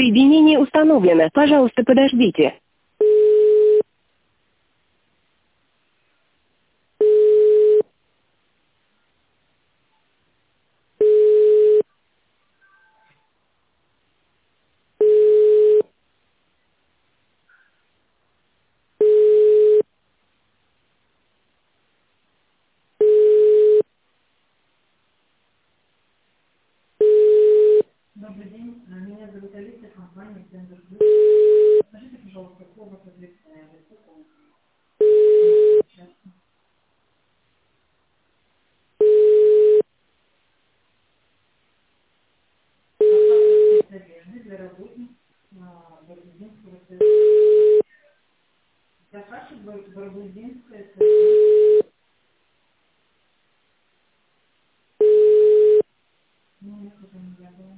Соединение установлено. Пожалуйста, подождите. Добрый день, меня зовут Алиса, компания Центр Плюс. Скажите, пожалуйста, кто у вас ответственное лицо по сейчас? Поставка спецодежды для работников Барбузинского союза. Заказчик Барбузинское союза. Ну, это не я была.